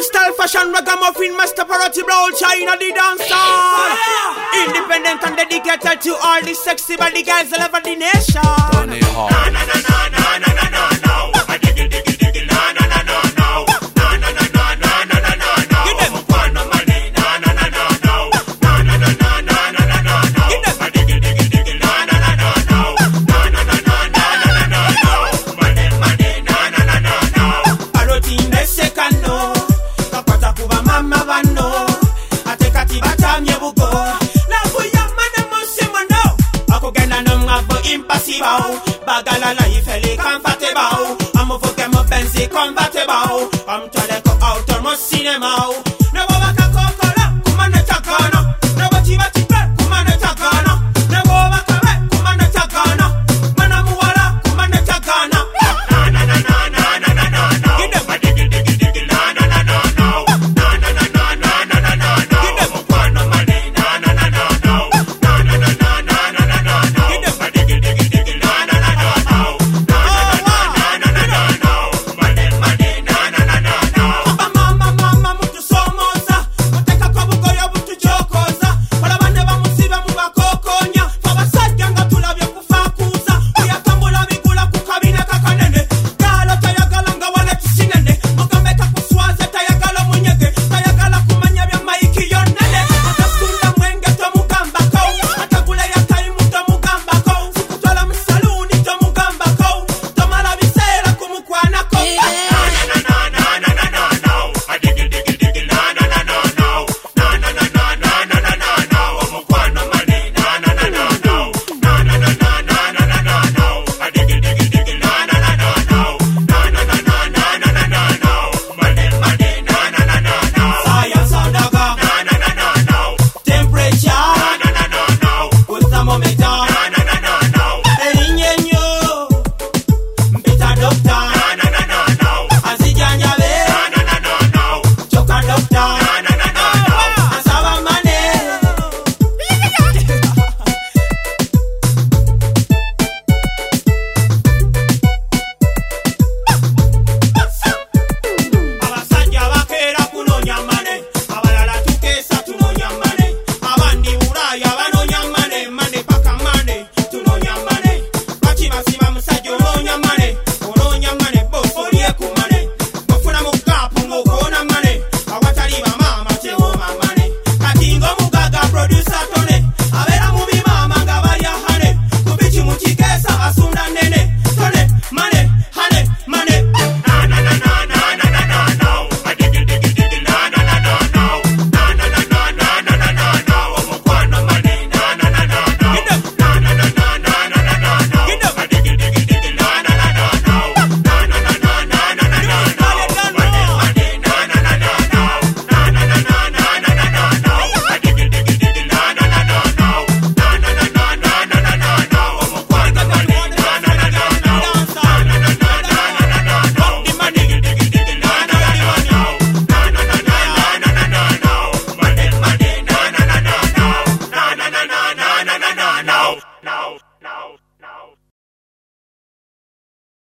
style, fashion, ragamuffin, master party, brown, China, the dancer. Independent and dedicated to all the sexy body guys all over the nation. Tony Hawk. Na na na na na na na na na. I dig it, dig it, dig it. Na na na na na. Na na na na na na na na na. Give them one money. Na na na na na. Na na na na na na na na na. Give them. I dig it, dig it, dig it. Na na na na na. Na na na na na na na na na. Money, money. Na na na na na. Parotine sekano. Kapata kuba mama vano. Atekati batamye bugo. Na kuya mane mosimano. Ako gena no ngabo impossible. Bagala life ele comfortable. Amo foke mo benzi convertible. I'm trying to go out on my cinema.